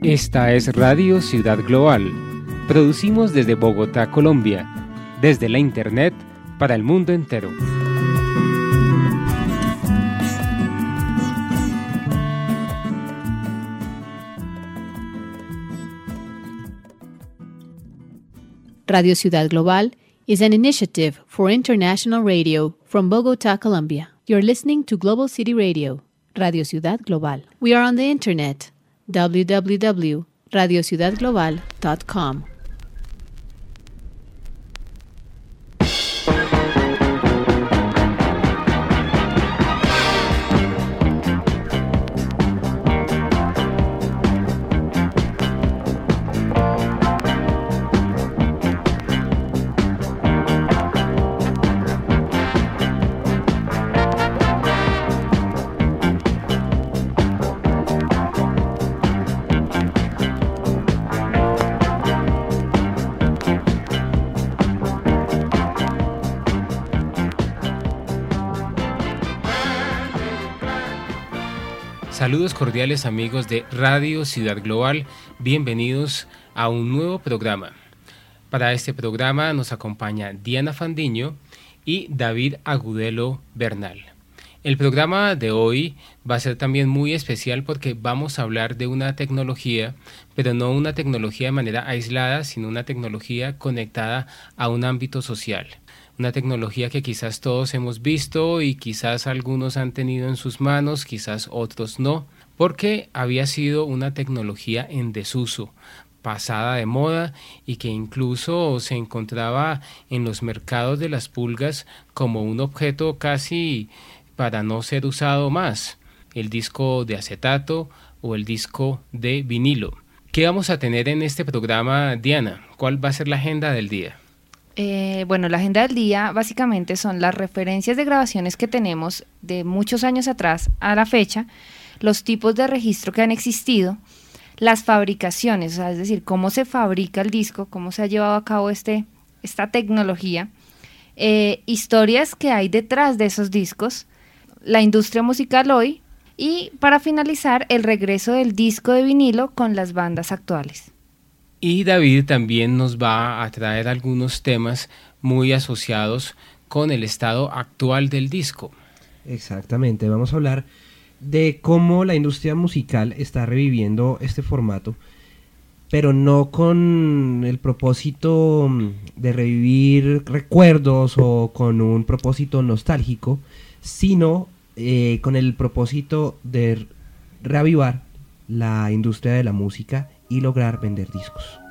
Esta es Radio Ciudad Global. Producimos desde Bogotá, Colombia, desde la Internet para el mundo entero. Radio Ciudad Global is an initiative for international radio from Bogotá, Colombia. You're listening to Global City Radio, Radio Ciudad Global. We are on the internet, www.radiociudadglobal.com. Saludos cordiales amigos de Radio Ciudad Global, bienvenidos a un nuevo programa. Para este programa nos acompaña Diana Fandiño y David Agudelo Bernal. El programa de hoy va a ser también muy especial porque vamos a hablar de una tecnología, pero no una tecnología de manera aislada, sino una tecnología conectada a un ámbito social. Una tecnología que quizás todos hemos visto y quizás algunos han tenido en sus manos, quizás otros no, porque había sido una tecnología en desuso, pasada de moda y que incluso se encontraba en los mercados de las pulgas como un objeto casi para no ser usado más, el disco de acetato o el disco de vinilo. ¿Qué vamos a tener en este programa, Diana? ¿Cuál va a ser la agenda del día? La agenda del día básicamente son las referencias de grabaciones que tenemos de muchos años atrás a la fecha, los tipos de registro que han existido, las fabricaciones, o sea, es decir, cómo se fabrica el disco, cómo se ha llevado a cabo esta tecnología, historias que hay detrás de esos discos, la industria musical hoy y para finalizar el regreso del disco de vinilo con las bandas actuales. Y David también nos va a traer algunos temas muy asociados con el estado actual del disco. Exactamente, vamos a hablar de cómo la industria musical está reviviendo este formato, pero no con el propósito de revivir recuerdos o con un propósito nostálgico, sino con el propósito de reavivar la industria de la música y lograr vender discos.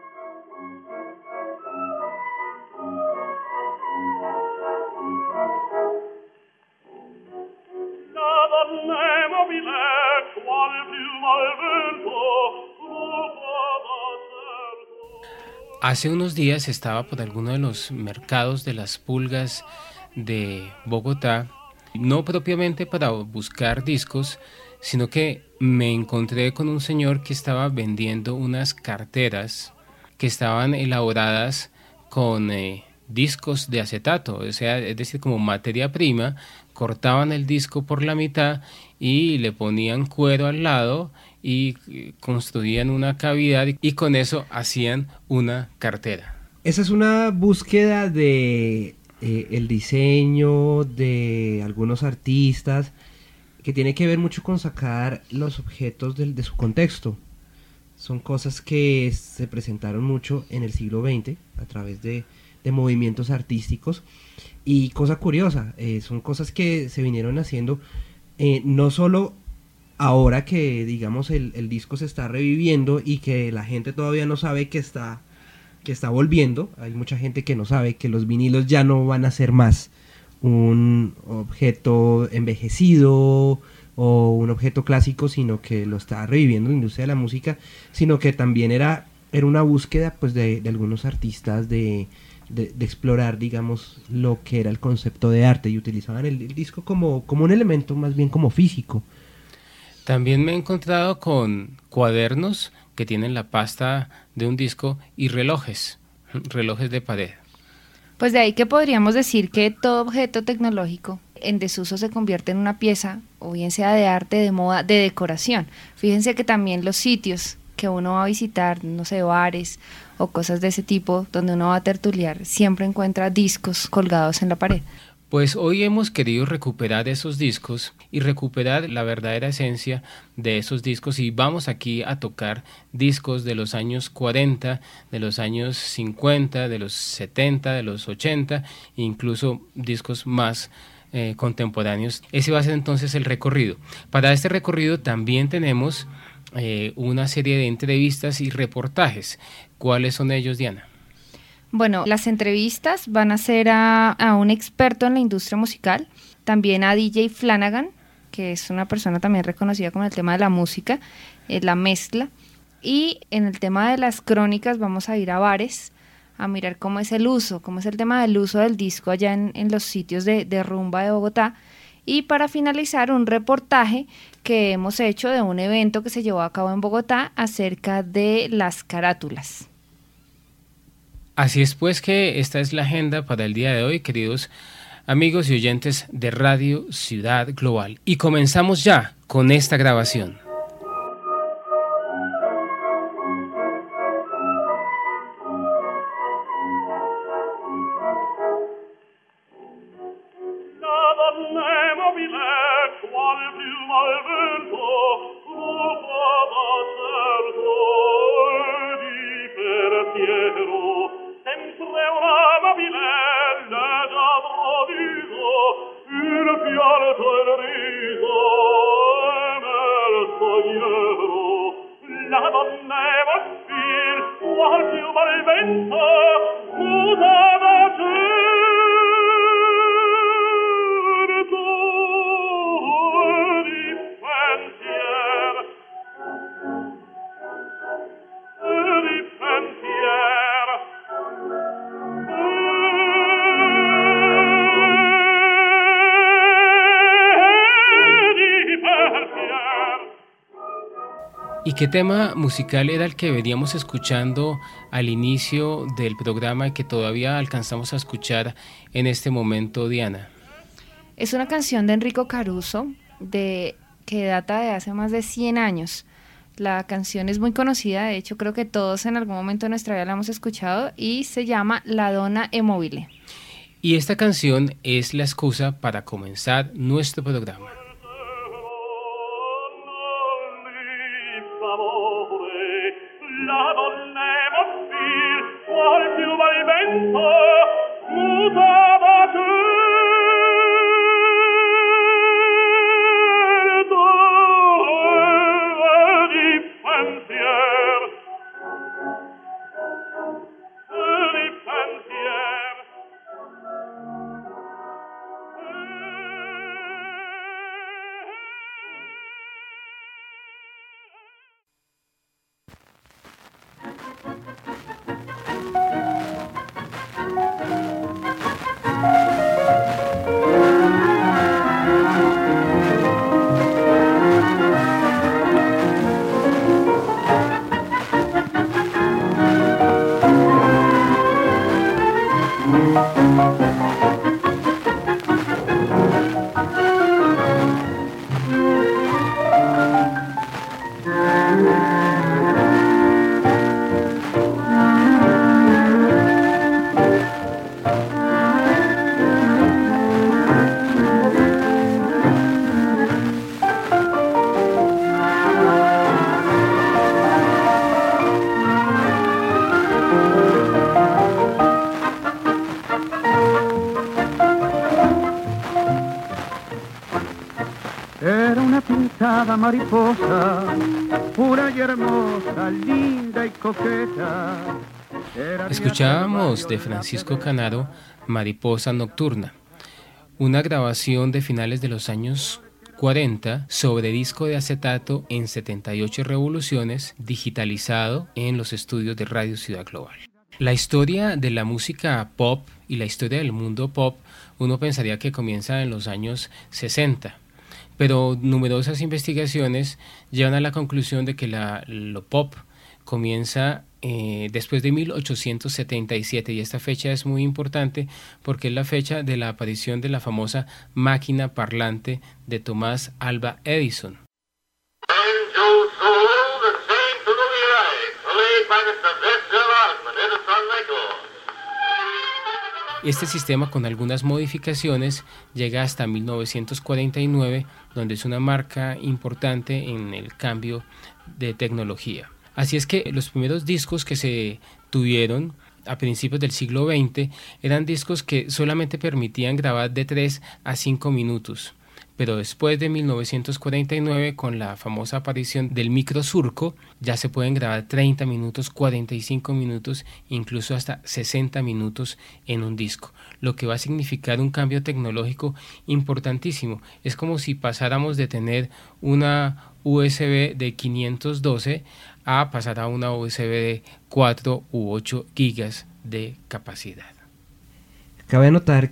Hace unos días estaba por alguno de los mercados de las pulgas de Bogotá, no propiamente para buscar discos, sino que me encontré con un señor que estaba vendiendo unas carteras que estaban elaboradas con discos de acetato, o sea, es decir, como materia prima, cortaban el disco por la mitad y le ponían cuero al lado y construían una cavidad y con eso hacían una cartera. Esa es una búsqueda de el diseño de algunos artistas que tiene que ver mucho con sacar los objetos de su contexto. Son cosas que se presentaron mucho en el siglo XX a través de movimientos artísticos y cosa curiosa, son cosas que se vinieron haciendo no solo ahora que digamos el disco se está reviviendo y que la gente todavía no sabe que está volviendo. Hay mucha gente que no sabe que los vinilos ya no van a ser más un objeto envejecido o un objeto clásico, sino que lo está reviviendo la industria de la música, sino que también era una búsqueda pues de algunos artistas de explorar, digamos, lo que era el concepto de arte y utilizaban el disco como un elemento más bien como físico. También me he encontrado con cuadernos que tienen la pasta de un disco y relojes de pared. Pues de ahí que podríamos decir que todo objeto tecnológico en desuso se convierte en una pieza, o bien sea de arte, de moda, de decoración. Fíjense que también los sitios que uno va a visitar, no sé, bares o cosas de ese tipo, donde uno va a tertuliar, siempre encuentra discos colgados en la pared. Pues hoy hemos querido recuperar esos discos y recuperar la verdadera esencia de esos discos, y vamos aquí a tocar discos de los años 40, de los años 50, de los 70, de los 80, e incluso discos más contemporáneos. Ese va a ser entonces el recorrido. Para este recorrido también tenemos una serie de entrevistas y reportajes. ¿Cuáles son ellos, Diana? Bueno, las entrevistas van a ser a un experto en la industria musical, también a DJ Flanagan, que es una persona también reconocida con el tema de la música, la mezcla, y en el tema de las crónicas vamos a ir a bares a mirar cómo es el uso, cómo es el tema del uso del disco allá en los sitios de rumba de Bogotá, y para finalizar un reportaje que hemos hecho de un evento que se llevó a cabo en Bogotá acerca de las carátulas. Así es pues que esta es la agenda para el día de hoy, queridos amigos y oyentes de Radio Ciudad Global. Y comenzamos ya con esta grabación. ¿Y qué tema musical era el que veníamos escuchando al inicio del programa y que todavía alcanzamos a escuchar en este momento, Diana? Es una canción de Enrico Caruso que data de hace más de 100 años. La canción es muy conocida, de hecho creo que todos en algún momento de nuestra vida la hemos escuchado, y se llama La Donna è Mobile. Y esta canción es la excusa para comenzar nuestro programa. La donna è mobile, qual più va il vento, mutava certo di pensier, di pensier. Era una pintada mariposa, pura y hermosa, linda y coqueta. Escuchábamos de Francisco Canaro Mariposa Nocturna, una grabación de finales de los años 40 sobre disco de acetato en 78 revoluciones, digitalizado en los estudios de Radio Ciudad Global. La historia de la música pop y la historia del mundo pop, uno pensaría que comienza en los años 60. Pero numerosas investigaciones llevan a la conclusión de que lo pop comienza después de 1877, y esta fecha es muy importante porque es la fecha de la aparición de la famosa máquina parlante de Thomas Alva Edison. And so the saints of the Este sistema, con algunas modificaciones, llega hasta 1949, donde es una marca importante en el cambio de tecnología. Así es que los primeros discos que se tuvieron a principios del siglo XX eran discos que solamente permitían grabar de 3 a 5 minutos. Pero después de 1949, con la famosa aparición del microsurco, ya se pueden grabar 30 minutos, 45 minutos, incluso hasta 60 minutos en un disco, lo que va a significar un cambio tecnológico importantísimo. Es como si pasáramos de tener una USB de 512 a pasar a una USB de 4 u 8 gigas de capacidad. Cabe notar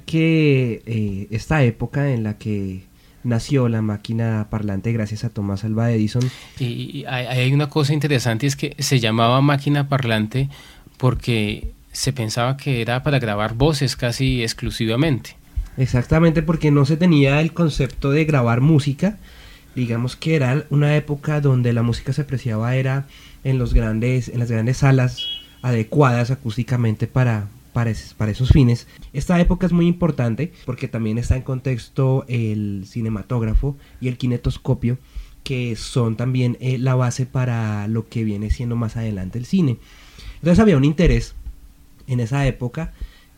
que esta época en la que nació la máquina parlante gracias a Thomas Alva Edison. Y hay una cosa interesante, es que se llamaba máquina parlante porque se pensaba que era para grabar voces casi exclusivamente. Exactamente, porque no se tenía el concepto de grabar música. Digamos que era una época donde la música se apreciaba era en las grandes salas adecuadas acústicamente para esos fines. Esta época es muy importante porque también está en contexto el cinematógrafo y el kinetoscopio, que son también la base para lo que viene siendo más adelante el cine. Entonces había un interés en esa época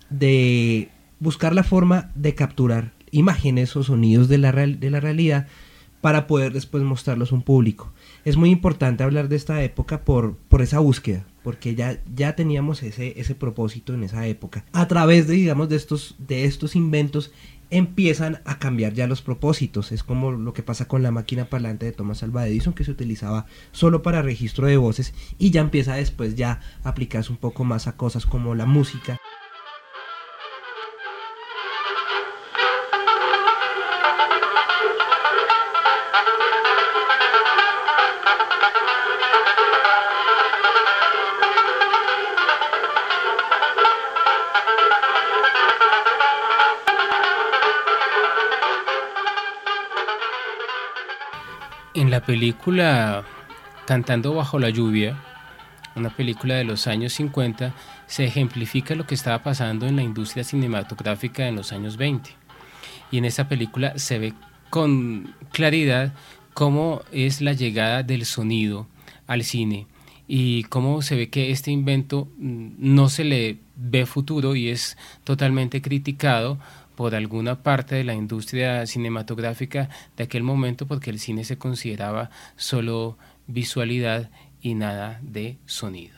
de buscar la forma de capturar imágenes o sonidos de la realidad para poder después mostrarlos a un público. Es muy importante hablar de esta época por esa búsqueda, porque ya teníamos ese propósito en esa época. A través de estos inventos empiezan a cambiar ya los propósitos. Es como lo que pasa con la máquina parlante de Thomas Alva Edison, que se utilizaba solo para registro de voces, y ya empieza después ya a aplicarse un poco más a cosas como la música. En la película Cantando bajo la lluvia, una película de los años 50, se ejemplifica lo que estaba pasando en la industria cinematográfica en los años 20. Y en esa película se ve con claridad cómo es la llegada del sonido al cine y cómo se ve que este invento no se le ve futuro y es totalmente criticado por alguna parte de la industria cinematográfica de aquel momento, porque el cine se consideraba solo visualidad y nada de sonido.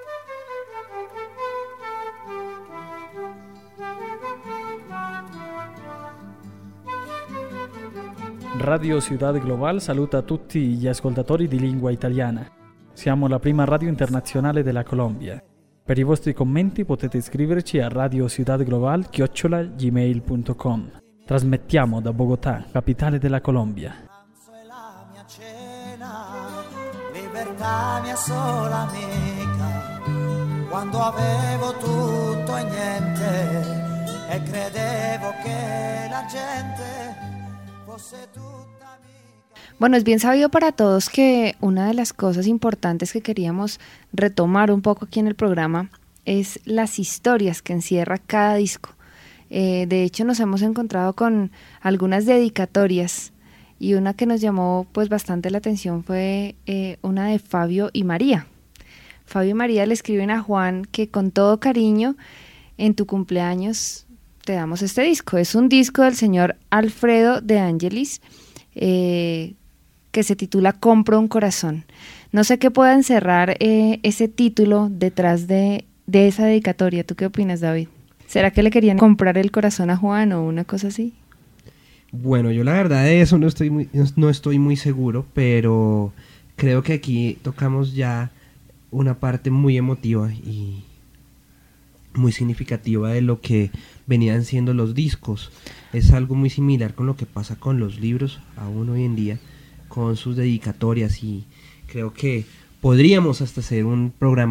Radio Ciudad Global saluta tutti gli ascoltatori di lingua italiana. Siamo la prima radio internazionale della Colombia. Per i vostri commenti potete scriverci a radiociudadglobal@gmail.com. Trasmettiamo da Bogotà, capitale della Colombia. Libertà mia sola amica, quando avevo tutto e niente e credevo che la gente fosse tutta amica. Bueno, es bien sabido para todos que una de las cosas importantes que queríamos retomar un poco aquí en el programa es las historias que encierra cada disco. De hecho, nos hemos encontrado con algunas dedicatorias y una que nos llamó pues bastante la atención fue una de Fabio y María. Fabio y María le escriben a Juan que con todo cariño en tu cumpleaños te damos este disco. Es un disco del señor Alfredo de Angelis, que se titula Compro un corazón. No sé qué pueda encerrar ese título detrás de esa dedicatoria. ¿Tú qué opinas, David? ¿Será que le querían comprar el corazón a Juan o una cosa así? Bueno, yo la verdad de eso no estoy muy seguro, pero creo que aquí tocamos ya una parte muy emotiva y muy significativa de lo que venían siendo los discos. Es algo muy similar con lo que pasa con los libros aún hoy en día, con sus dedicatorias, y creo que podríamos hasta hacer un programa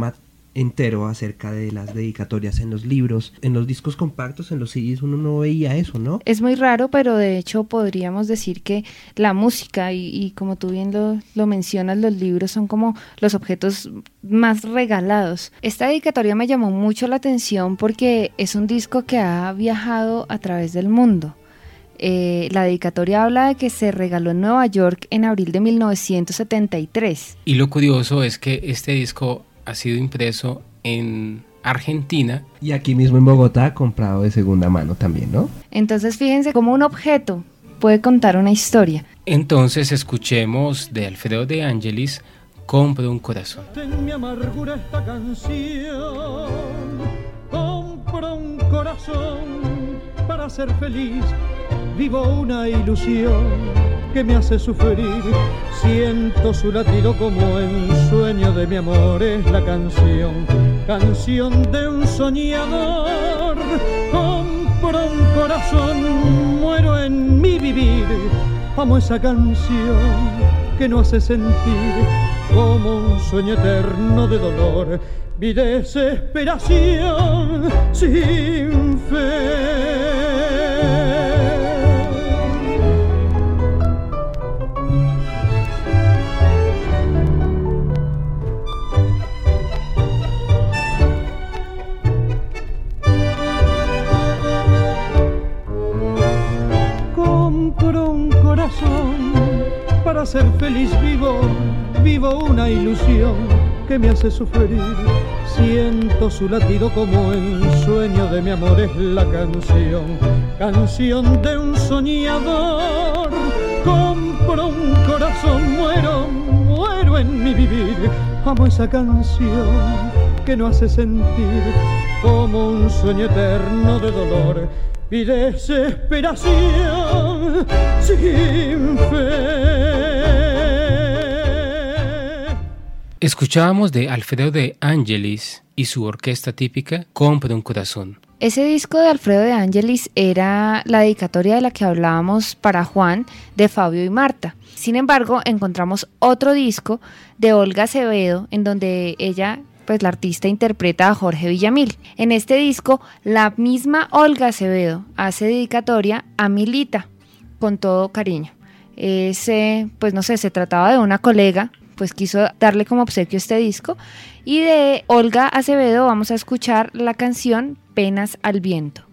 entero acerca de las dedicatorias en los libros. En los discos compactos, en los CDs, uno no veía eso, ¿no? Es muy raro, pero de hecho podríamos decir que la música y como tú bien lo mencionas, los libros son como los objetos más regalados. Esta dedicatoria me llamó mucho la atención porque es un disco que ha viajado a través del mundo. La dedicatoria habla de que se regaló en Nueva York en abril de 1973. Y lo curioso es que este disco ha sido impreso en Argentina. Y aquí mismo en Bogotá, comprado de segunda mano también, ¿no? Entonces fíjense cómo un objeto puede contar una historia. Entonces escuchemos de Alfredo de Angelis, Compro un corazón. En mi amargura esta canción, compro un corazón para ser feliz, vivo una ilusión que me hace sufrir, siento su latido como el sueño de mi amor, es la canción, canción de un soñador, compro un corazón, muero en mi vivir, amo esa canción que no hace sentir como un sueño eterno de dolor, mi desesperación sin fe. Compro un corazón para ser feliz, vivo una ilusión que me hace sufrir, siento su latido como el sueño de mi amor, es la canción, canción de un soñador, compro un corazón, muero en mi vivir, amo esa canción que no hace sentir como un sueño eterno de dolor, mi desesperación sin fe. Escuchábamos de Alfredo de Angelis y su orquesta típica, Compro un corazón. Ese disco de Alfredo de Angelis era la dedicatoria de la que hablábamos para Juan, de Fabio y Marta. Sin embargo, encontramos otro disco de Olga Acevedo, en donde ella, pues la artista, interpreta a Jorge Villamil. En este disco, la misma Olga Acevedo hace dedicatoria a Milita, con todo cariño. Pues no sé, se trataba de una colega, pues quiso darle como obsequio este disco, y de Olga Acevedo vamos a escuchar la canción Penas al viento.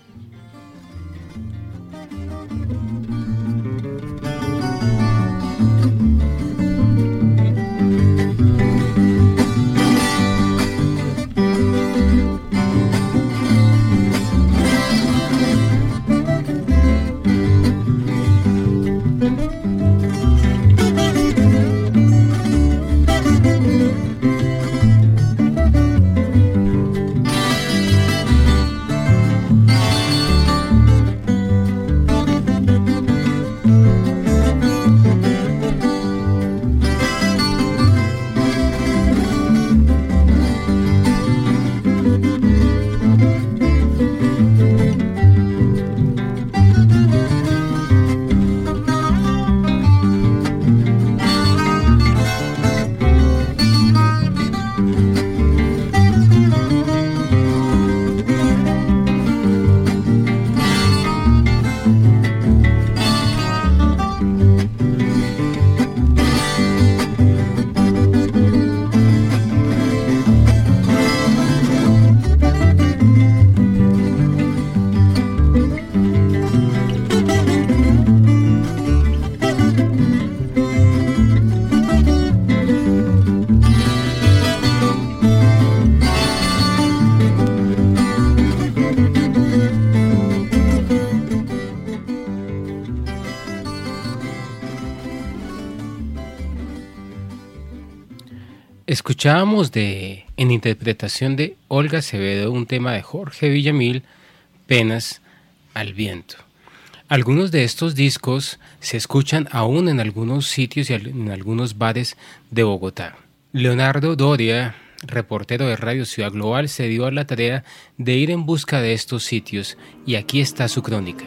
Escuchábamos en interpretación de Olga Acevedo un tema de Jorge Villamil, Penas al viento. Algunos de estos discos se escuchan aún en algunos sitios y en algunos bares de Bogotá. Leonardo Doria, reportero de Radio Ciudad Global, se dio a la tarea de ir en busca de estos sitios y aquí está su crónica.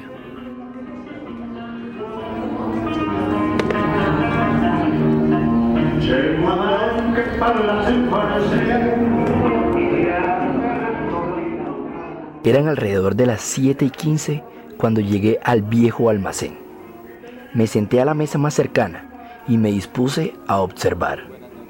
C'è un amante che parla senza Eran alrededor de las 7:15 cuando llegué al viejo almacén. Me senté a la mesa más cercana y me dispuse a observar.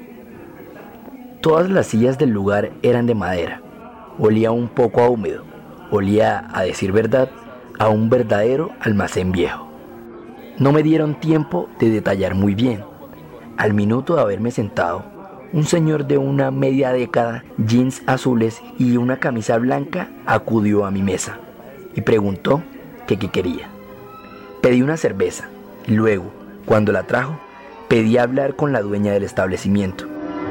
Todas las sillas del lugar eran de madera. Olía un poco a húmedo. Olía, a decir verdad, a un verdadero almacén viejo. No me dieron tiempo de detallar muy bien. Al minuto de haberme sentado, un señor de una media década, jeans azules y una camisa blanca acudió a mi mesa y preguntó que qué quería. Pedí una cerveza y luego, cuando la trajo, pedí hablar con la dueña del establecimiento.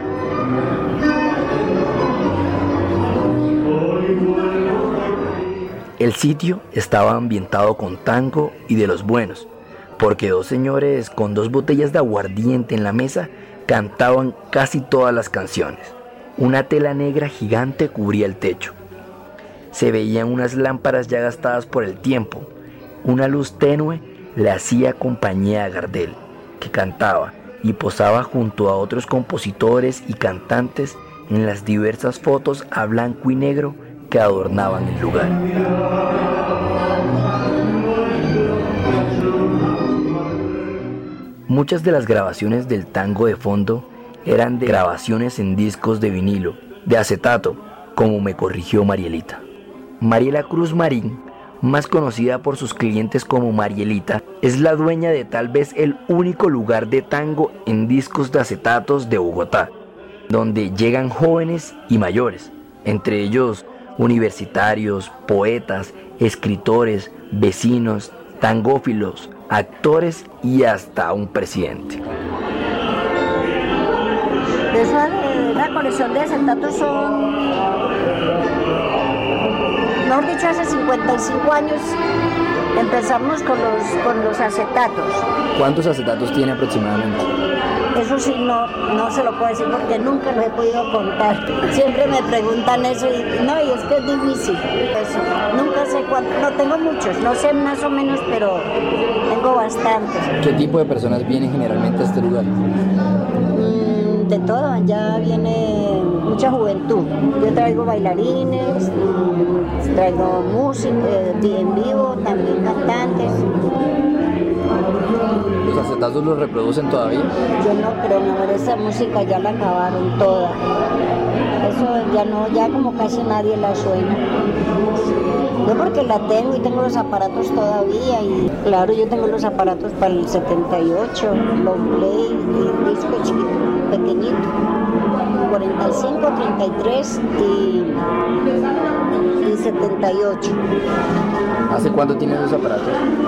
El sitio estaba ambientado con tango y de los buenos, porque dos señores con 2 botellas de aguardiente en la mesa cantaban casi todas las canciones. Una tela negra gigante cubría el techo. Se veían unas lámparas ya gastadas por el tiempo. Una luz tenue le hacía compañía a Gardel, que cantaba y posaba junto a otros compositores y cantantes en las diversas fotos a blanco y negro que adornaban el lugar. Muchas de las grabaciones del tango de fondo eran de grabaciones en discos de vinilo, de acetato, como me corrigió Marielita. Mariela Cruz Marín, más conocida por sus clientes como Marielita, es la dueña de tal vez el único lugar de tango en discos de acetatos de Bogotá, donde llegan jóvenes y mayores, entre ellos universitarios, poetas, escritores, vecinos, tangófilos, actores y hasta un presidente. Esa colección de acetatos son, mejor dicho, hace 55 años empezamos con los acetatos. ¿Cuántos acetatos tiene aproximadamente? Eso sí, no se lo puedo decir porque nunca lo he podido contar. Siempre me preguntan eso y es que es difícil. Eso, nunca sé cuánto, no tengo muchos, no sé más o menos, pero tengo bastantes. ¿Qué tipo de personas vienen generalmente a este lugar? De todo, ya viene mucha juventud. Yo traigo bailarines, traigo música en vivo, también cantantes. ¿Los acetatos los reproducen todavía? Yo no creo, mi amor, esa música ya la acabaron toda. Eso ya no, ya como casi nadie la suena. Yo porque la tengo y tengo los aparatos todavía y claro, yo tengo los aparatos para el 78, long play, y disco chiquito, pequeñito, 45, 33 y 78. ¿Hace cuánto tienes los aparatos?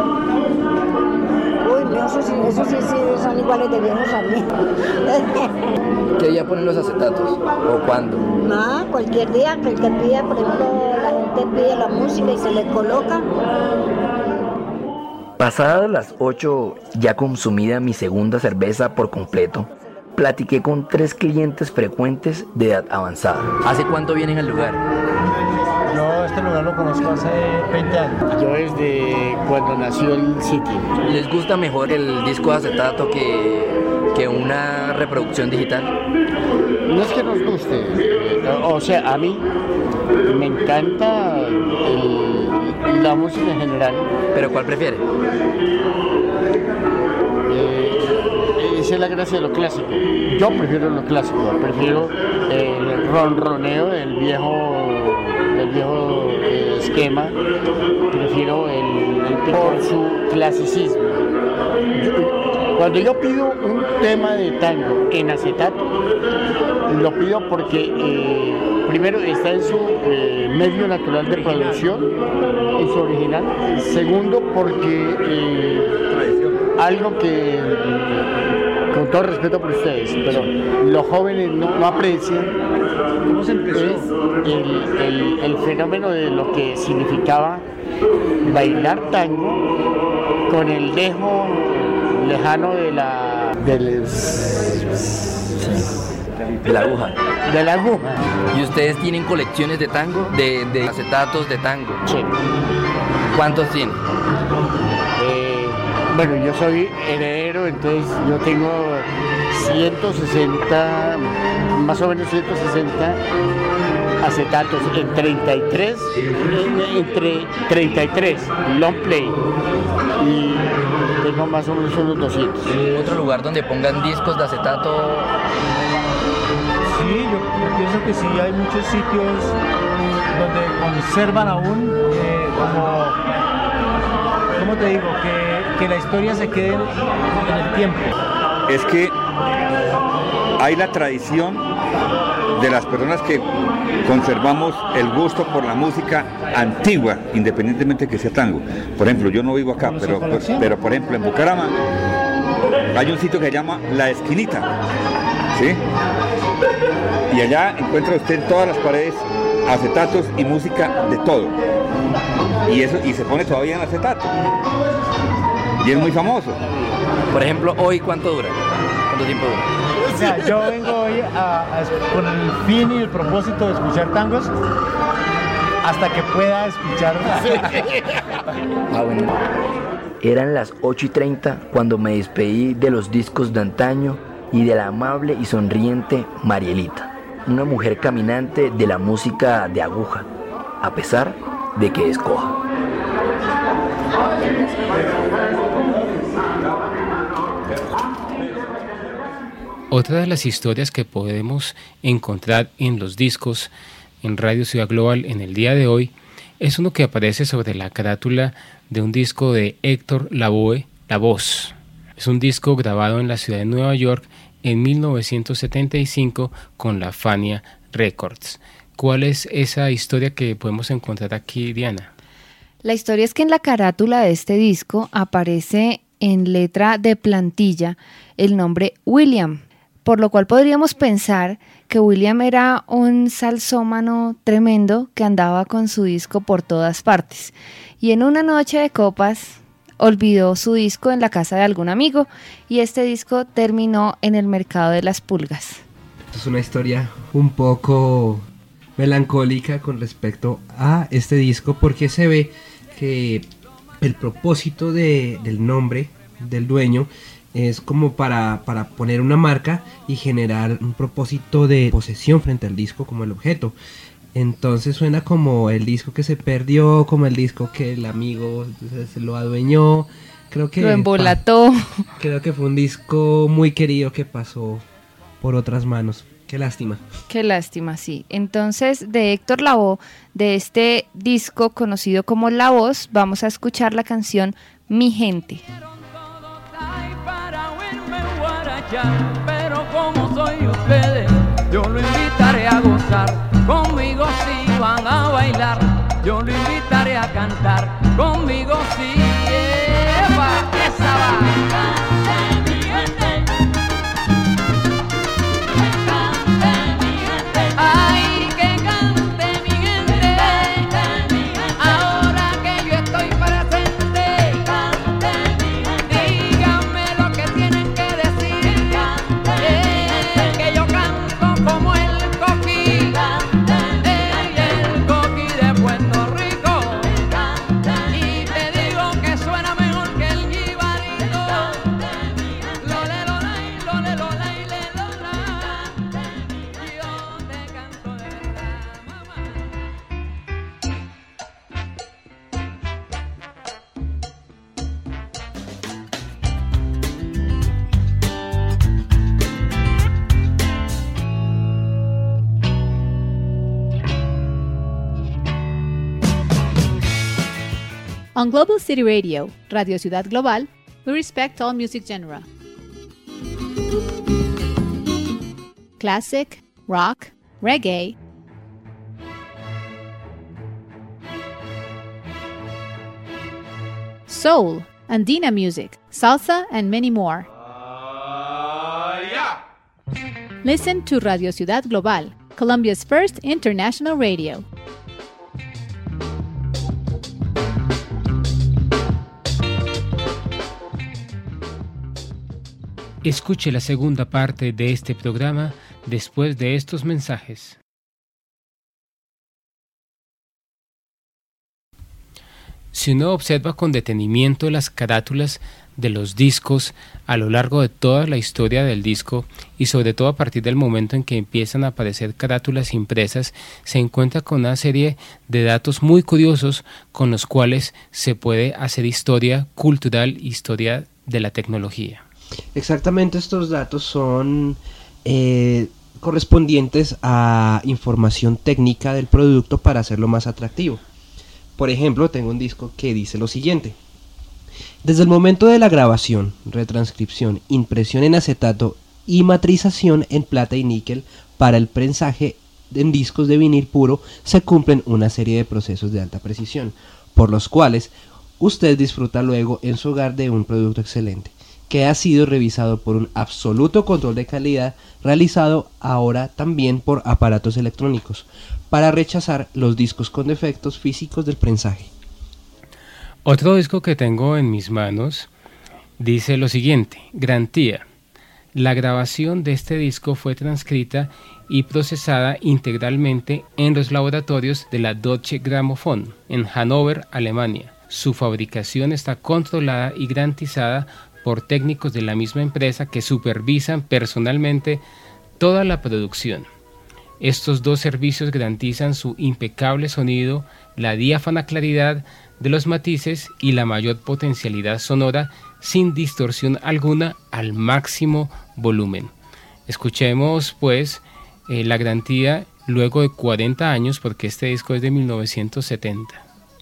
Uy, esos sí son iguales de viejos a mí. ¿Qué día ponen los acetatos? ¿O cuándo? No, cualquier día que el que pida, por ejemplo, la gente pide la música y se le coloca. Pasadas las 8, ya consumida mi segunda cerveza por completo, platiqué con 3 clientes frecuentes de edad avanzada. ¿Hace cuánto vienen al lugar? Yo este lugar lo conozco hace 20 años. Yo desde cuando nació el sitio. ¿Les gusta mejor el disco de acetato que una reproducción digital? No es que nos guste, o sea, a mí me encanta la música en general. ¿Pero cuál prefiere? Esa es la gracia de lo clásico. Yo prefiero lo clásico, prefiero el ronroneo del viejo esquema, prefiero por su clasicismo. Cuando yo pido un tema de tango en acetato, lo pido porque primero está en su medio natural de producción, en su original. Segundo, porque algo que, con todo respeto por ustedes, pero los jóvenes no aprecian, ¿cómo se empezó? El fenómeno de lo que significaba bailar tango con el dejo lejano de la aguja. De la aguja. ¿Y ustedes tienen colecciones de tango? De acetatos de tango. Sí. ¿Cuántos tienen? Bueno, yo soy heredero, entonces yo tengo 160, más o menos 160 acetatos en 33, entre 33 long play y tengo más o menos unos 200. ¿Otro lugar donde pongan discos de acetato? Sí, yo pienso que sí, hay muchos sitios donde conservan aún ¿cómo te digo? Que la historia se quede en el tiempo. Es que hay la tradición de las personas que conservamos el gusto por la música antigua, independientemente que sea tango. Por ejemplo, yo no vivo acá, pero por ejemplo en Bucaramanga hay un sitio que se llama La Esquinita, ¿sí? Y allá encuentra usted en todas las paredes acetatos y música de todo. Y se pone todavía en acetato. Y es muy famoso. Por ejemplo, hoy, ¿cuánto dura? ¿Cuánto tiempo dura? O sea, yo vengo hoy con el fin y el propósito de escuchar tangos hasta que pueda escuchar. Bueno. Eran las 8:30 cuando me despedí de los discos de antaño y de la amable y sonriente Marielita, una mujer caminante de la música de aguja, a pesar de que es coja. Otra de las historias que podemos encontrar en los discos en Radio Ciudad Global en el día de hoy es uno que aparece sobre la carátula de un disco de Héctor Lavoe, La Voz. Es un disco grabado en la ciudad de Nueva York en 1975 con la Fania Records. ¿Cuál es esa historia que podemos encontrar aquí, Diana? La historia es que en la carátula de este disco aparece en letra de plantilla el nombre William, por lo cual podríamos pensar que William era un salsómano tremendo que andaba con su disco por todas partes. Y en una noche de copas olvidó su disco en la casa de algún amigo y este disco terminó en el mercado de las pulgas. Es una historia un poco melancólica con respecto a este disco porque se ve que el propósito del nombre del dueño es como para poner una marca y generar un propósito de posesión frente al disco como el objeto. Entonces suena como el disco que se perdió, como el disco que el amigo se lo adueñó. Creo que lo embolató. Creo que fue un disco muy querido que pasó por otras manos. Qué lástima. Qué lástima, sí. Entonces, de Héctor Lavoe, de este disco conocido como La Voz, vamos a escuchar la canción Mi Gente. Pero como soy ustedes, yo lo invitaré a gozar. Conmigo si van a bailar, yo lo invitaré a cantar. Conmigo si lleva esa va. Ay, que cante mi gente. Ahora que yo estoy presente, díganme lo que tienen que decir. Que yo canto como el coqui, el coqui de Puerto Rico. Y te digo que suena mejor que el jibarito. Lole, lolay, lole, lolay, le, lola. Yo te canto de verdad, mamá. On Global City Radio, Radio Ciudad Global, we respect all music genre. Classic, rock, reggae, soul, andina music, salsa, and many more. Listen to Radio Ciudad Global, Colombia's first international radio. Escuche la segunda parte de este programa después de estos mensajes. Si uno observa con detenimiento las carátulas de los discos a lo largo de toda la historia del disco y sobre todo a partir del momento en que empiezan a aparecer carátulas impresas, se encuentra con una serie de datos muy curiosos con los cuales se puede hacer historia cultural, historia de la tecnología. Exactamente, estos datos son correspondientes a información técnica del producto para hacerlo más atractivo. Por ejemplo, tengo un disco que dice lo siguiente: desde el momento de la grabación, retranscripción, impresión en acetato y matrización en plata y níquel para el prensaje en discos de vinil puro, se cumplen una serie de procesos de alta precisión, por los cuales usted disfruta luego en su hogar de un producto excelente, que ha sido revisado por un absoluto control de calidad, realizado ahora también por aparatos electrónicos, para rechazar los discos con defectos físicos del prensaje. Otro disco que tengo en mis manos dice lo siguiente: garantía. La grabación de este disco fue transcrita y procesada integralmente en los laboratorios de la Deutsche Grammophon en Hannover, Alemania. Su fabricación está controlada y garantizada por técnicos de la misma empresa que supervisan personalmente toda la producción. Estos dos servicios garantizan su impecable sonido, la diáfana claridad de los matices y la mayor potencialidad sonora sin distorsión alguna al máximo volumen. Escuchemos pues la garantía luego de 40 años, porque este disco es de 1970.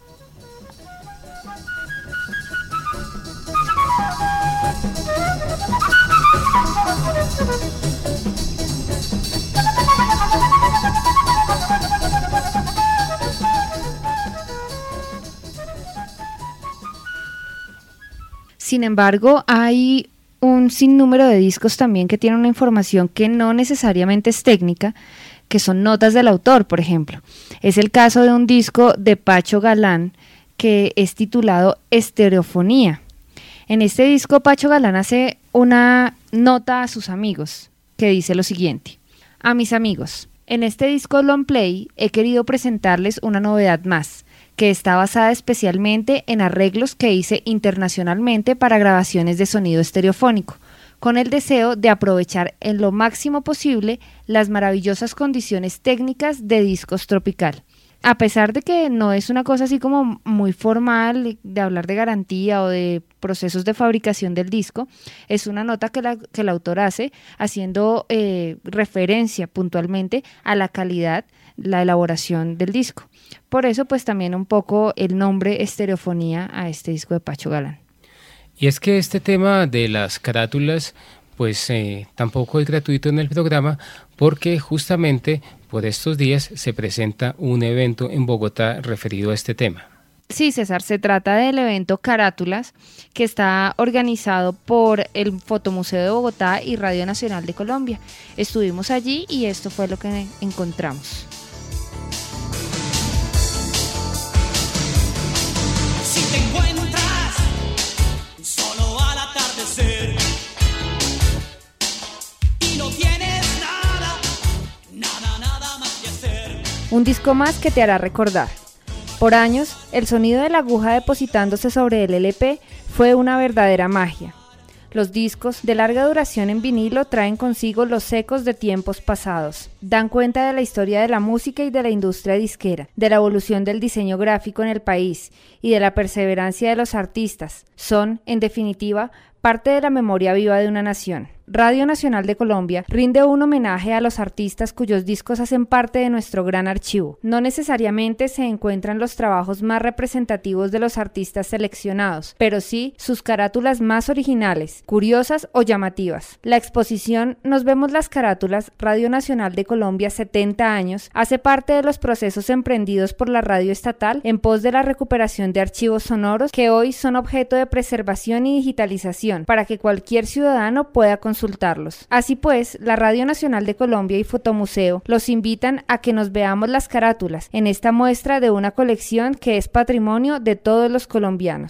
Sin embargo, hay un sinnúmero de discos también que tienen una información que no necesariamente es técnica, que son notas del autor, por ejemplo. Es el caso de un disco de Pacho Galán que es titulado Estereofonía. En este disco Pacho Galán hace una nota a sus amigos que dice lo siguiente: a mis amigos, en este disco Long Play he querido presentarles una novedad más, que está basada especialmente en arreglos que hice internacionalmente para grabaciones de sonido estereofónico, con el deseo de aprovechar en lo máximo posible las maravillosas condiciones técnicas de discos tropical. A pesar de que no es una cosa así como muy formal de hablar de garantía o de procesos de fabricación del disco, es una nota que el autor hace haciendo referencia puntualmente a la calidad, la elaboración del disco. Por eso pues también un poco el nombre Estereofonía a este disco de Pacho Galán. Y es que este tema de las carátulas pues tampoco es gratuito en el programa, porque justamente por estos días se presenta un evento en Bogotá referido a este tema. Sí, César, se trata del evento Carátulas, que está organizado por el Fotomuseo de Bogotá y Radio Nacional de Colombia. Estuvimos allí y esto fue lo que encontramos. Si te encuentras solo al atardecer y no tienes nada más que hacer. Un disco más que te hará recordar. Por años, el sonido de la aguja depositándose sobre el LP fue una verdadera magia. Los discos de larga duración en vinilo traen consigo los ecos de tiempos pasados. Dan cuenta de la historia de la música y de la industria disquera, de la evolución del diseño gráfico en el país y de la perseverancia de los artistas. Son, en definitiva, parte de la memoria viva de una nación. Radio Nacional de Colombia rinde un homenaje a los artistas cuyos discos hacen parte de nuestro gran archivo. No necesariamente se encuentran los trabajos más representativos de los artistas seleccionados, pero sí sus carátulas más originales, curiosas o llamativas. La exposición Nos vemos las carátulas, Radio Nacional de Colombia 70 años, hace parte de los procesos emprendidos por la radio estatal en pos de la recuperación de archivos sonoros que hoy son objeto de preservación y digitalización para que cualquier ciudadano pueda consultarlos. Así pues, la Radio Nacional de Colombia y Fotomuseo los invitan a que nos veamos las carátulas en esta muestra de una colección que es patrimonio de todos los colombianos.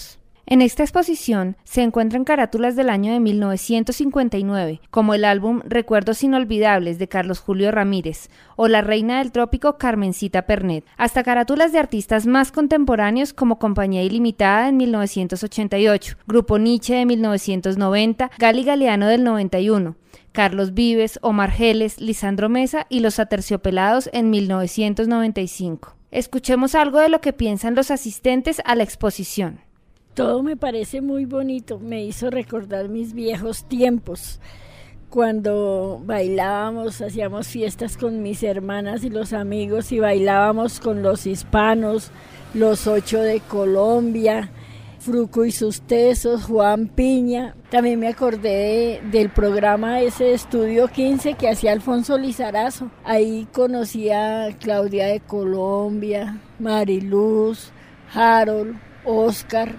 En esta exposición se encuentran carátulas del año de 1959, como el álbum Recuerdos Inolvidables de Carlos Julio Ramírez o La Reina del Trópico Carmencita Pernet, hasta carátulas de artistas más contemporáneos como Compañía Ilimitada en 1988, Grupo Nietzsche de 1990, Gali Galeano del 91, Carlos Vives, Omar Geles, Lisandro Mesa y Los Aterciopelados en 1995. Escuchemos algo de lo que piensan los asistentes a la exposición. Todo me parece muy bonito, me hizo recordar mis viejos tiempos, cuando bailábamos, hacíamos fiestas con mis hermanas y los amigos y bailábamos con los hispanos, los 8 de Colombia, Fruco y sus tesos, Juan Piña. También me acordé del programa ese de Estudio 15 que hacía Alfonso Lizarazo. Ahí conocí a Claudia de Colombia, Mariluz, Harold, Oscar.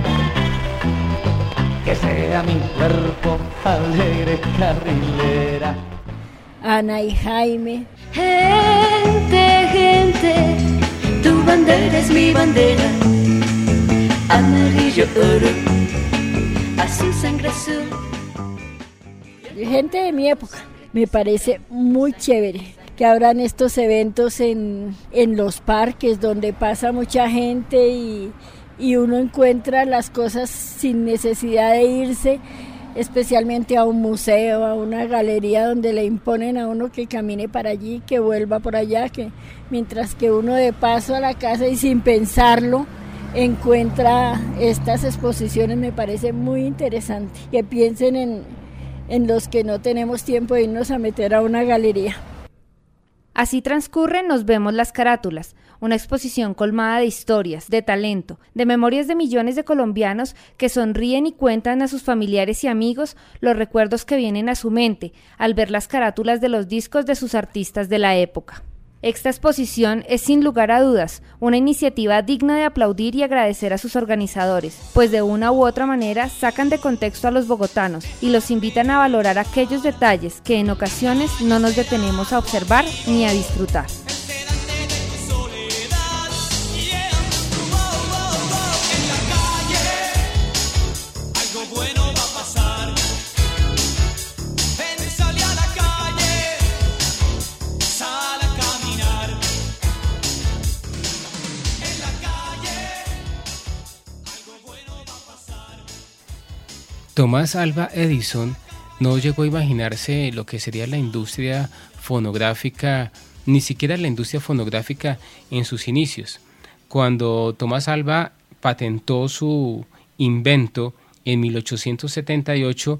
Que sea mi cuerpo alegre carrilera. Ana y Jaime. Gente, gente, tu bandera es mi bandera. Amarillo oro, azul sangre azul. Gente de mi época. Me parece muy chévere que abran estos eventos en los parques donde pasa mucha gente y uno encuentra las cosas sin necesidad de irse, especialmente a un museo, a una galería donde le imponen a uno que camine para allí, que vuelva por allá, que mientras que uno de paso a la casa y sin pensarlo encuentra estas exposiciones. Me parece muy interesante que piensen en los que no tenemos tiempo de irnos a meter a una galería. Así transcurren Nos vemos las carátulas, una exposición colmada de historias, de talento, de memorias de millones de colombianos que sonríen y cuentan a sus familiares y amigos los recuerdos que vienen a su mente al ver las carátulas de los discos de sus artistas de la época. Esta exposición es sin lugar a dudas una iniciativa digna de aplaudir y agradecer a sus organizadores, pues de una u otra manera sacan de contexto a los bogotanos y los invitan a valorar aquellos detalles que en ocasiones no nos detenemos a observar ni a disfrutar. Tomás Alva Edison no llegó a imaginarse lo que sería la industria fonográfica, ni siquiera la industria fonográfica en sus inicios. Cuando Tomás Alva patentó su invento en 1878,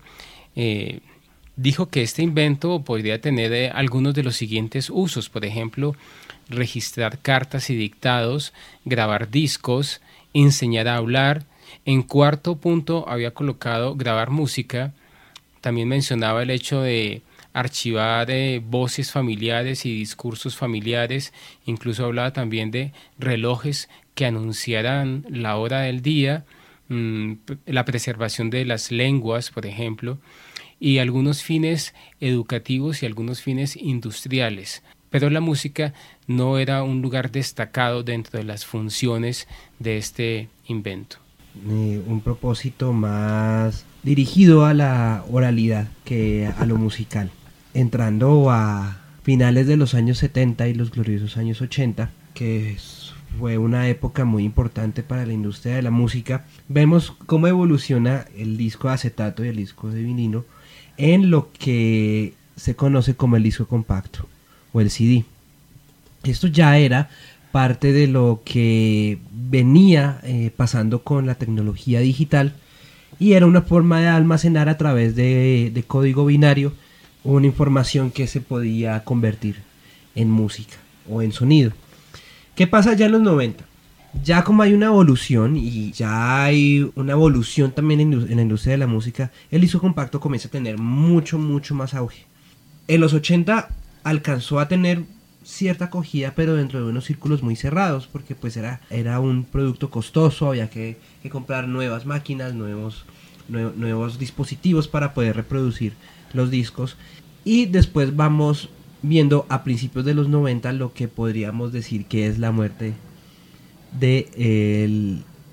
dijo que este invento podría tener algunos de los siguientes usos, por ejemplo, registrar cartas y dictados, grabar discos, enseñar a hablar. En cuarto punto había colocado grabar música. También mencionaba el hecho de archivar voces familiares y discursos familiares. Incluso hablaba también de relojes que anunciaran la hora del día, la preservación de las lenguas, por ejemplo, y algunos fines educativos y algunos fines industriales. Pero la música no era un lugar destacado dentro de las funciones de este invento. Un propósito más dirigido a la oralidad que a lo musical. Entrando a finales de los años 70 y los gloriosos años 80, que fue una época muy importante para la industria de la música, vemos cómo evoluciona el disco de acetato y el disco de vinilo en lo que se conoce como el disco compacto o el CD. Esto ya era parte de lo que venía pasando con la tecnología digital y era una forma de almacenar a través de código binario una información que se podía convertir en música o en sonido. ¿Qué pasa ya en los 90? Ya como hay una evolución y ya hay una evolución también en la industria de la música, el disco compacto comienza a tener mucho más auge. En los 80 alcanzó a tener cierta acogida, pero dentro de unos círculos muy cerrados, porque pues era un producto costoso, había que comprar nuevas máquinas, nuevos dispositivos para poder reproducir los discos. Y después vamos viendo a principios de los 90 lo que podríamos decir que es la muerte del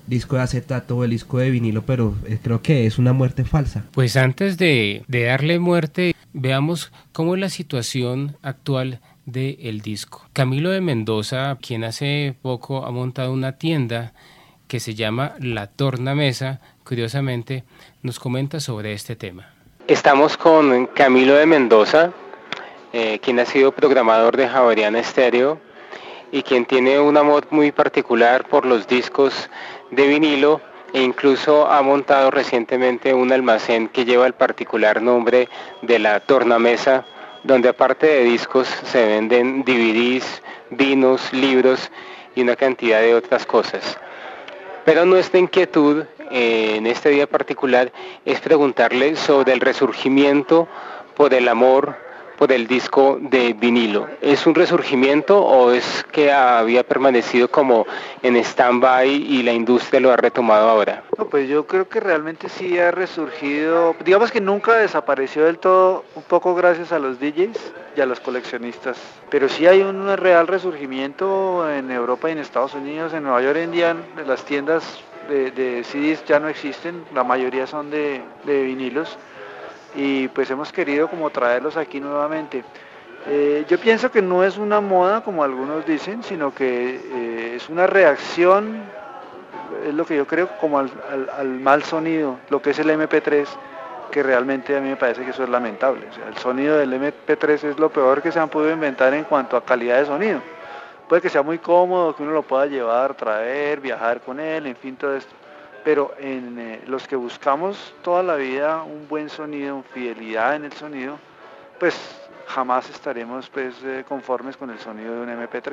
disco de acetato o el disco de vinilo, pero creo que es una muerte falsa. Pues antes de darle muerte, veamos cómo es la situación actual del disco. Camilo de Mendoza, quien hace poco ha montado una tienda que se llama La Tornamesa, curiosamente nos comenta sobre este tema. Estamos con Camilo de Mendoza, quien ha sido programador de Javeriana Estéreo y quien tiene un amor muy particular por los discos de vinilo e incluso ha montado recientemente un almacén que lleva el particular nombre de La Tornamesa, donde aparte de discos se venden DVDs, vinos, libros y una cantidad de otras cosas. Pero nuestra inquietud en este día particular es preguntarle sobre el resurgimiento por el amor por el disco de vinilo. ¿Es un resurgimiento o es que había permanecido como en stand-by y la industria lo ha retomado ahora? No, pues yo creo que realmente sí ha resurgido, digamos que nunca desapareció del todo, un poco gracias a los DJs y a los coleccionistas, pero sí hay un real resurgimiento en Europa y en Estados Unidos. En Nueva York en día las tiendas de CDs ya no existen, la mayoría son de vinilos, y pues hemos querido como traerlos aquí nuevamente. Yo pienso que no es una moda como algunos dicen, sino que es una reacción, es lo que yo creo, como al mal sonido, lo que es el MP3, que realmente a mí me parece que eso es lamentable. O sea, el sonido del MP3 es lo peor que se han podido inventar en cuanto a calidad de sonido. Puede que sea muy cómodo, que uno lo pueda llevar, traer, viajar con él, en fin, todo esto. Pero en los que buscamos toda la vida un buen sonido, fidelidad en el sonido, pues jamás estaremos pues, conformes con el sonido de un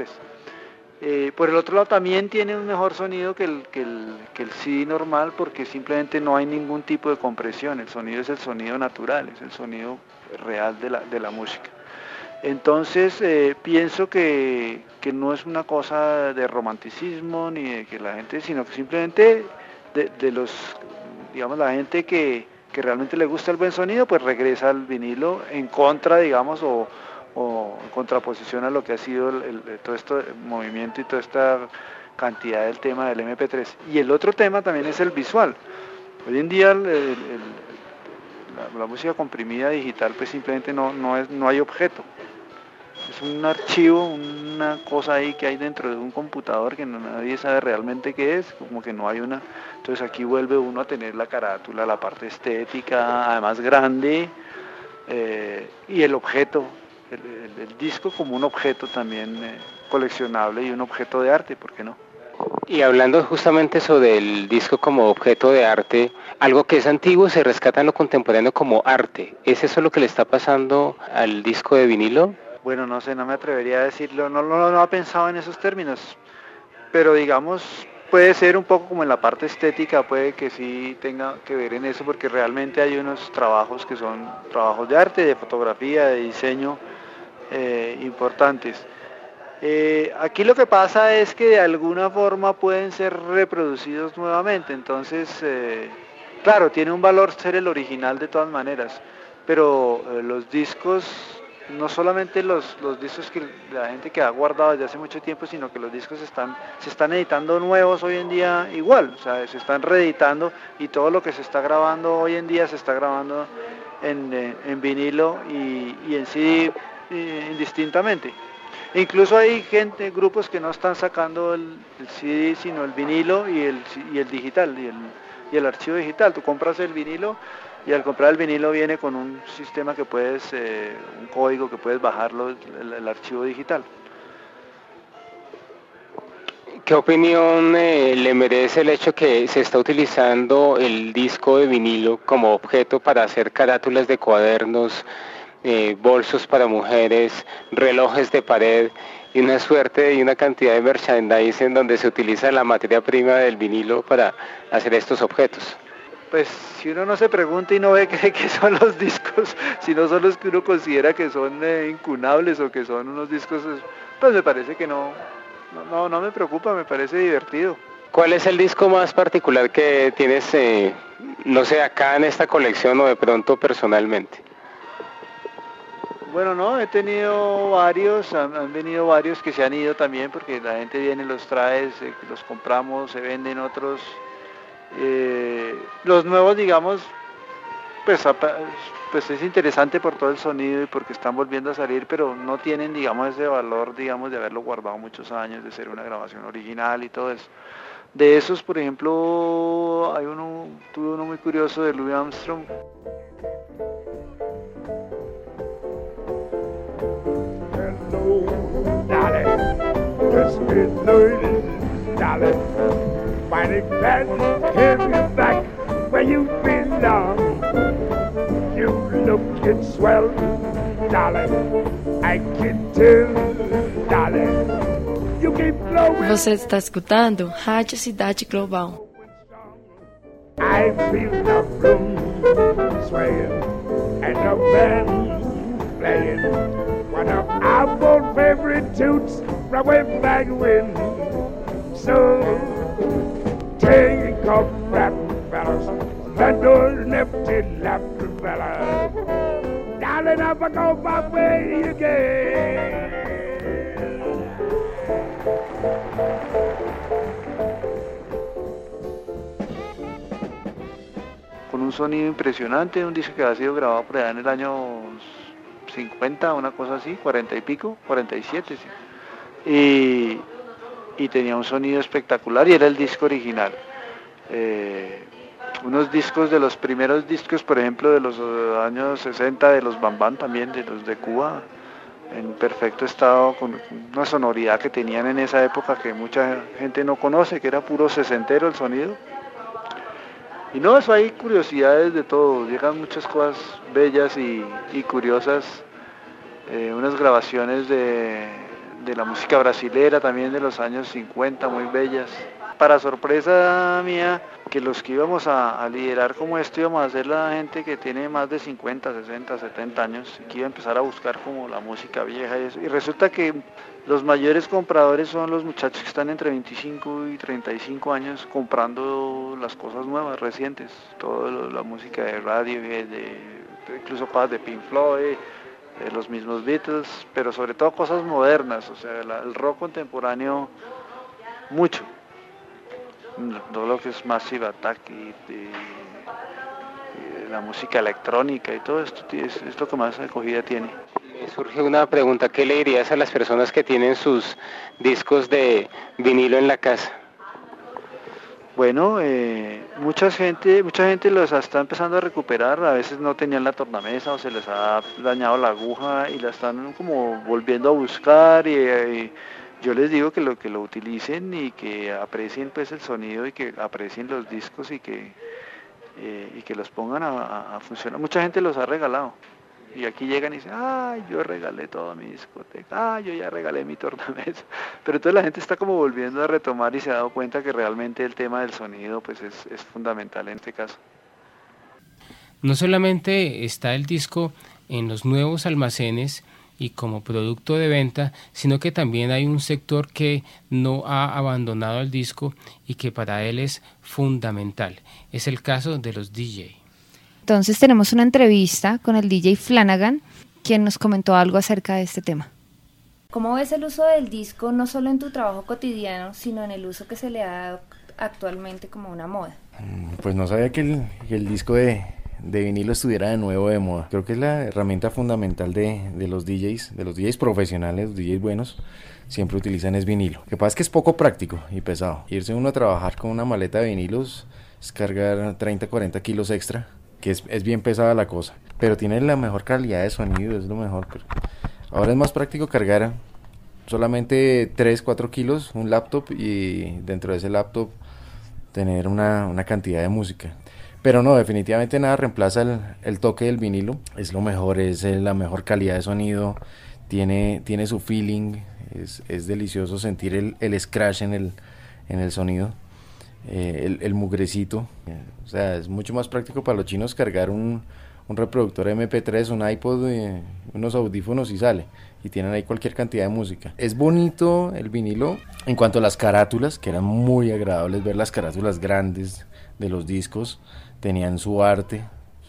MP3. Por el otro lado también tiene un mejor sonido que el CD normal, porque simplemente no hay ningún tipo de compresión, el sonido es el sonido natural, es el sonido real de la música. Entonces pienso que no es una cosa de romanticismo ni de que la gente, sino que simplemente de los, digamos, la gente que realmente le gusta el buen sonido, pues regresa al vinilo en contra, digamos, o en contraposición a lo que ha sido todo este movimiento y toda esta cantidad del tema del MP3. Y el otro tema también es el visual. Hoy en día la música comprimida digital pues simplemente no hay objeto. Es un archivo, una cosa ahí que hay dentro de un computador que nadie sabe realmente qué es, como que no hay una. Entonces aquí vuelve uno a tener la carátula, la parte estética, además grande, y el objeto, el disco como un objeto también coleccionable y un objeto de arte, ¿por qué no? Y hablando justamente sobre el disco como objeto de arte, algo que es antiguo se rescata en lo contemporáneo como arte. ¿Es eso lo que le está pasando al disco de vinilo? Bueno, no sé, no me atrevería a decirlo, no he pensado en esos términos, pero digamos, puede ser un poco como en la parte estética, puede que sí tenga que ver en eso, porque realmente hay unos trabajos que son trabajos de arte, de fotografía, de diseño importantes. Aquí lo que pasa es que de alguna forma pueden ser reproducidos nuevamente, entonces, claro, tiene un valor ser el original de todas maneras, pero los discos, no solamente los discos que la gente que ha guardado desde hace mucho tiempo, sino que los discos se están editando nuevos hoy en día igual, o sea, se están reeditando y todo lo que se está grabando hoy en día se está grabando en vinilo y en CD indistintamente. Incluso hay grupos que no están sacando el CD, sino el vinilo y el digital, y el archivo digital. Tú compras el vinilo y al comprar el vinilo viene con un sistema que puedes, un código que puedes bajarlo, el archivo digital. ¿Qué opinión le merece el hecho que se está utilizando el disco de vinilo como objeto para hacer carátulas de cuadernos, bolsos para mujeres, relojes de pared y una suerte y una cantidad de merchandising donde se utiliza la materia prima del vinilo para hacer estos objetos? Pues si uno no se pregunta y no ve qué son los discos, si no son los que uno considera que son incunables o que son unos discos, pues me parece que no me preocupa, me parece divertido. ¿Cuál es el disco más particular que tienes, no sé, acá en esta colección o de pronto personalmente? Bueno, no, he tenido varios, han venido varios que se han ido también porque la gente viene, los trae, los compramos, se venden otros. Los nuevos, digamos, pues es interesante por todo el sonido y porque están volviendo a salir, pero no tienen, digamos, ese valor, digamos, de haberlo guardado muchos años, de ser una grabación original y todo eso. De esos, por ejemplo, tuve uno muy curioso de Louis Armstrong. Hello, darling, this is Louis, darling. Mighty glad to have you back where you belong. You lookin' swell, darling. I can tell, darling. You keep blowing. Você está escutando Rádio Cidade Global. I feel the room swaying and the band playing one of our old favorite tunes from way back when. So take off rap fellas, that door empty lap fellas. Darling, I go my way again. Con un sonido impresionante, un disco que ha sido grabado por allá en el año 50, una cosa así, 40 y pico, 47, sí. Y tenía un sonido espectacular y era el disco original. Unos discos de los primeros discos, por ejemplo, de los años 60, de los Bambán también, de los de Cuba, en perfecto estado, con una sonoridad que tenían en esa época que mucha gente no conoce, que era puro sesentero el sonido. Y no, eso hay curiosidades de todo, llegan muchas cosas bellas y curiosas, unas grabaciones de la música brasilera también de los años 50, muy bellas. Para sorpresa mía, que los que íbamos a liderar como esto íbamos a ser la gente que tiene más de 50, 60, 70 años, y que iba a empezar a buscar como la música vieja y eso. Y resulta que los mayores compradores son los muchachos que están entre 25 y 35 años comprando las cosas nuevas, recientes, toda la música de radio, incluso cosas de Pink Floyd, de los mismos Beatles, pero sobre todo cosas modernas, o sea, el rock contemporáneo, mucho. Todo lo que es Massive Attack y la música electrónica y todo esto es lo que más acogida tiene. Me surge una pregunta, ¿qué le dirías a las personas que tienen sus discos de vinilo en la casa? Bueno, mucha gente los está empezando a recuperar, a veces no tenían la tornamesa o se les ha dañado la aguja y la están como volviendo a buscar y yo les digo que lo utilicen y que aprecien pues el sonido y que aprecien los discos y que los pongan a funcionar. Mucha gente los ha regalado y aquí llegan y dicen, ay, yo regalé toda mi discoteca, yo ya regalé mi tornamesa. Pero entonces la gente está como volviendo a retomar y se ha dado cuenta que realmente el tema del sonido pues es fundamental en este caso. No solamente está el disco en los nuevos almacenes y como producto de venta, sino que también hay un sector que no ha abandonado el disco y que para él es fundamental. Es el caso de los DJ. Entonces tenemos una entrevista con el DJ Flanagan, quien nos comentó algo acerca de este tema. ¿Cómo ves el uso del disco no solo en tu trabajo cotidiano, sino en el uso que se le ha dado actualmente como una moda? Pues no sabía que el disco de vinilo estuviera de nuevo de moda. Creo que es la herramienta fundamental de los DJs profesionales, los DJs buenos, siempre utilizan es vinilo. Lo que pasa es que es poco práctico y pesado. Irse uno a trabajar con una maleta de vinilos es cargar 30, 40 kilos extra, que es bien pesada la cosa. Pero tiene la mejor calidad de sonido, es lo mejor. Pero ahora es más práctico cargar solamente 3, 4 kilos, un laptop, y dentro de ese laptop tener una cantidad de música. Pero no, definitivamente nada reemplaza el toque del vinilo, es lo mejor, es la mejor calidad de sonido, tiene su feeling, es delicioso sentir el scratch en el sonido, el mugrecito, o sea, es mucho más práctico para los chinos cargar un reproductor MP3, un iPod, unos audífonos y sale, y tienen ahí cualquier cantidad de música. Es bonito el vinilo en cuanto a las carátulas, que eran muy agradables ver las carátulas grandes de los discos, tenían su arte,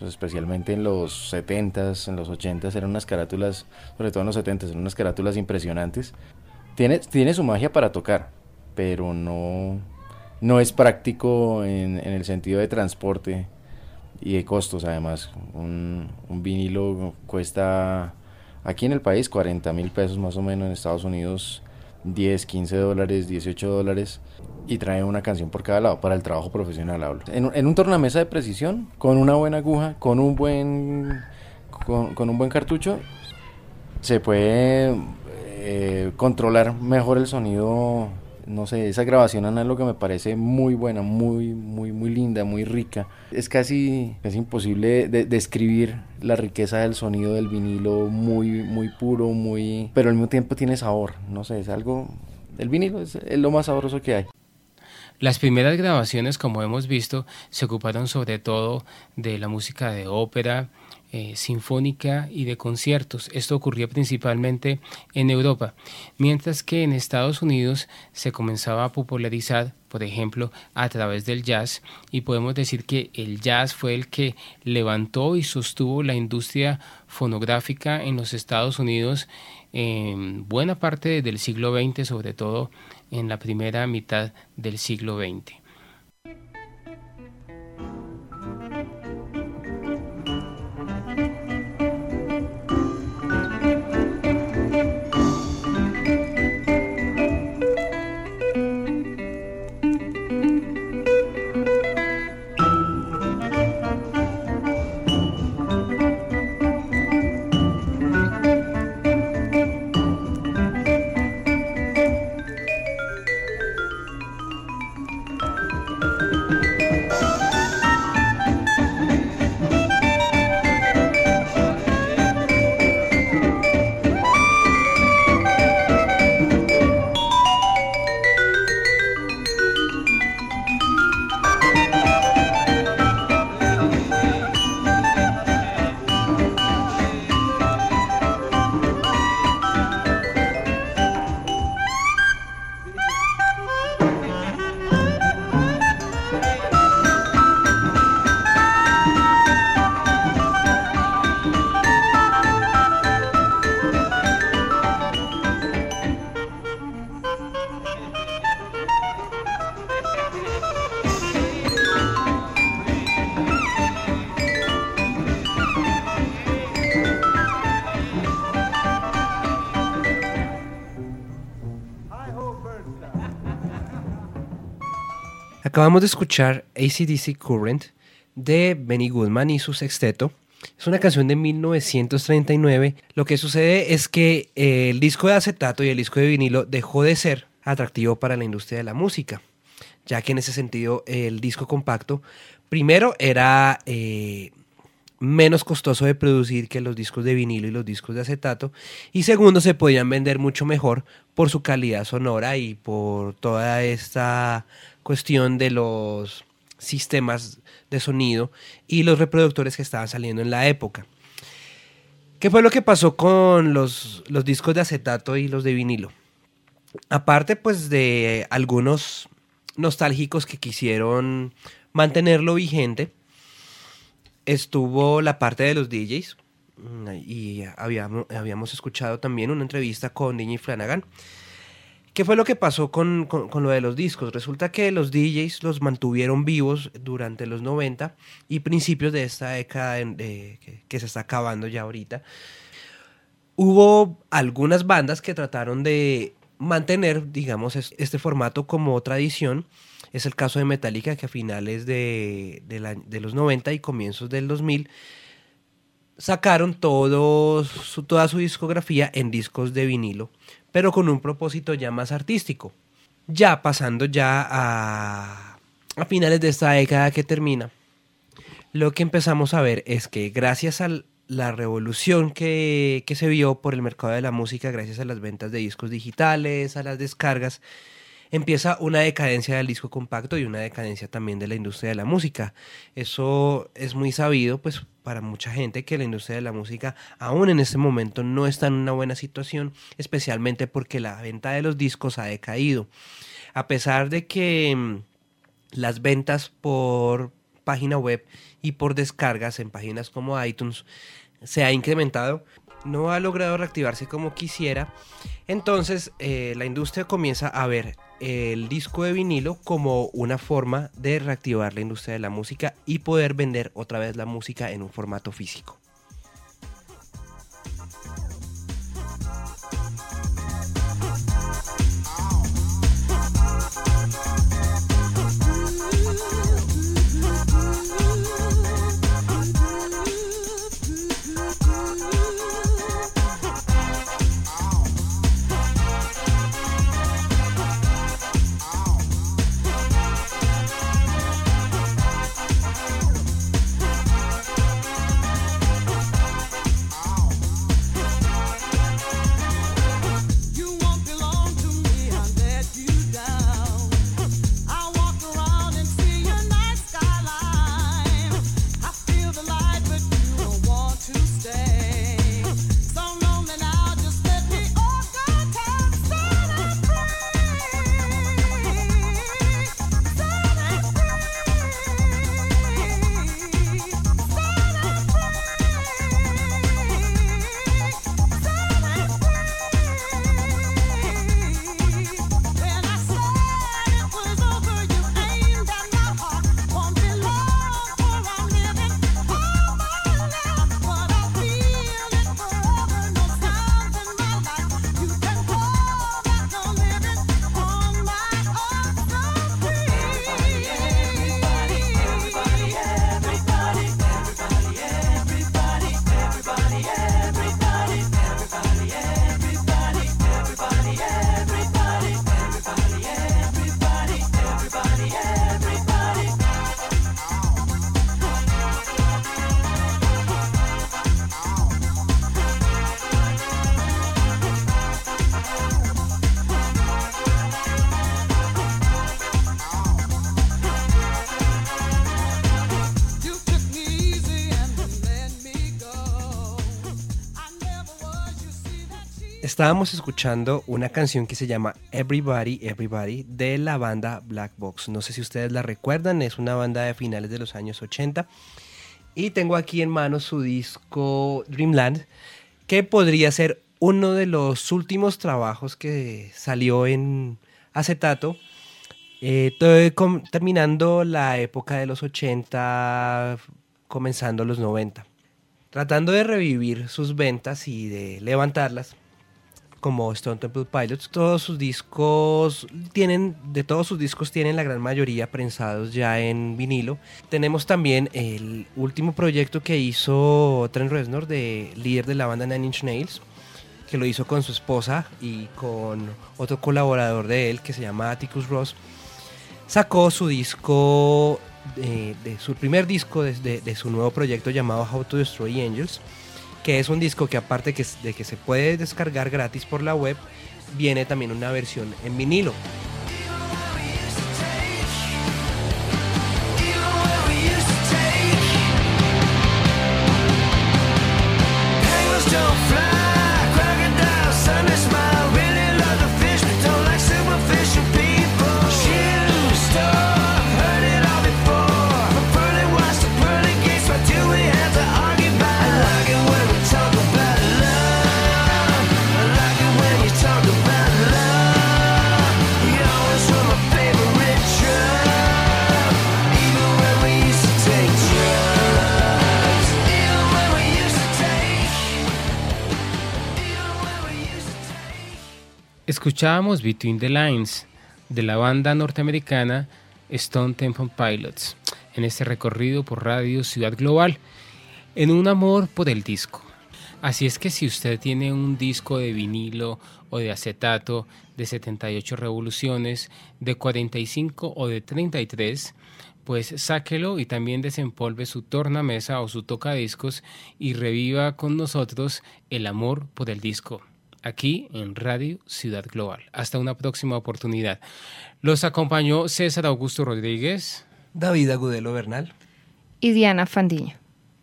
pues especialmente en los 70s, en los 80s, eran unas carátulas, sobre todo en los 70s, eran unas carátulas impresionantes. Tiene su magia para tocar, pero no es práctico en el sentido de transporte y de costos. Además, un vinilo cuesta aquí en el país 40.000 pesos más o menos, en Estados Unidos $10, $15, $18, y trae una canción por cada lado, para el trabajo profesional hablo. En un tornamesa de precisión, con una buena aguja, con un buen cartucho, se puede controlar mejor el sonido. No sé, esa grabación análoga me parece muy buena, muy linda, muy rica. Es imposible describir la riqueza del sonido del vinilo, muy puro, pero al mismo tiempo tiene sabor. No sé, el vinilo es lo más sabroso que hay. Las primeras grabaciones, como hemos visto, se ocuparon sobre todo de la música de ópera, sinfónica y de conciertos. Esto ocurría principalmente en Europa, mientras que en Estados Unidos se comenzaba a popularizar, por ejemplo, a través del jazz, y podemos decir que el jazz fue el que levantó y sostuvo la industria fonográfica en los Estados Unidos en buena parte del siglo XX, sobre todo en la primera mitad del siglo XX. Acabamos de escuchar AC/DC Current de Benny Goodman y su sexteto. Es una canción de 1939. Lo que sucede es que el disco de acetato y el disco de vinilo dejó de ser atractivo para la industria de la música, ya que en ese sentido el disco compacto primero era menos costoso de producir que los discos de vinilo y los discos de acetato, y segundo se podían vender mucho mejor por su calidad sonora y por toda esta cuestión de los sistemas de sonido y los reproductores que estaban saliendo en la época. ¿Qué fue lo que pasó con los discos de acetato y los de vinilo? Aparte pues de algunos nostálgicos que quisieron mantenerlo vigente, estuvo la parte de los DJs, y habíamos escuchado también una entrevista con DJ Flanagan. ¿Qué fue lo que pasó con lo de los discos? Resulta que los DJs los mantuvieron vivos durante los 90 y principios de esta década que se está acabando ya ahorita. Hubo algunas bandas que trataron de mantener, digamos, este formato como tradición. Es el caso de Metallica, que a finales de los 90 y comienzos del 2000 sacaron toda su discografía en discos de vinilo, pero con un propósito ya más artístico. Ya pasando ya a finales de esta década que termina, lo que empezamos a ver es que gracias a la revolución que se vio por el mercado de la música, gracias a las ventas de discos digitales, a las descargas, empieza una decadencia del disco compacto y una decadencia también de la industria de la música. Eso es muy sabido pues para mucha gente, que la industria de la música aún en este momento no está en una buena situación, especialmente porque la venta de los discos ha decaído. A pesar de que las ventas por página web y por descargas en páginas como iTunes se ha incrementado, no ha logrado reactivarse como quisiera. Entonces la industria comienza a ver el disco de vinilo como una forma de reactivar la industria de la música y poder vender otra vez la música en un formato físico. Estábamos escuchando una canción que se llama Everybody, Everybody de la banda Black Box. No sé si ustedes la recuerdan, es una banda de finales de los años 80. Y tengo aquí en mano su disco Dreamland, que podría ser uno de los últimos trabajos que salió en acetato. Terminando la época de los 80, comenzando los 90. Tratando de revivir sus ventas y de levantarlas, como Stone Temple Pilots, de todos sus discos tienen la gran mayoría prensados ya en vinilo. Tenemos también el último proyecto que hizo Trent Reznor, líder de la banda Nine Inch Nails, que lo hizo con su esposa y con otro colaborador de él que se llama Atticus Ross. Sacó su disco, su primer disco de su nuevo proyecto llamado How to Destroy Angels, que es un disco que aparte de que se puede descargar gratis por la web, viene también una versión en vinilo. Escuchábamos Between the Lines de la banda norteamericana Stone Temple Pilots en este recorrido por Radio Ciudad Global en un amor por el disco. Así es que si usted tiene un disco de vinilo o de acetato de 78 revoluciones, de 45 o de 33, pues sáquelo y también desempolve su tornamesa o su tocadiscos y reviva con nosotros el amor por el disco, aquí en Radio Ciudad Global. Hasta una próxima oportunidad. Los acompañó César Augusto Rodríguez, David Agudelo Bernal y Diana Fandiño.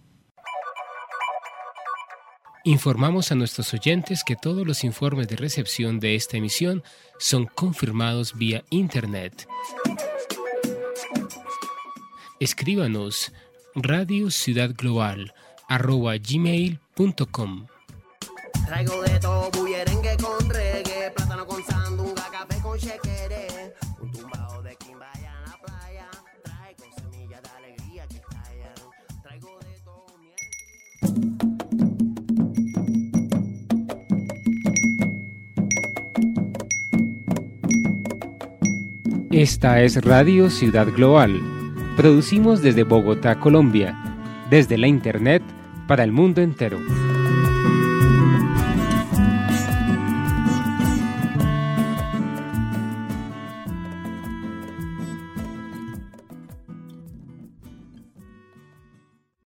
Informamos a nuestros oyentes que todos los informes de recepción de esta emisión son confirmados vía internet. escríbanos radiociudadglobal@gmail.com. Traigo de todo, bullerengue con reggae, plátano con sandunga, café con chequere, un tumbao de quimbaya en la playa, traigo semillas de alegría que callan, traigo de todo Esta es Radio Ciudad Global. Producimos desde Bogotá, Colombia, desde la Internet para el mundo entero.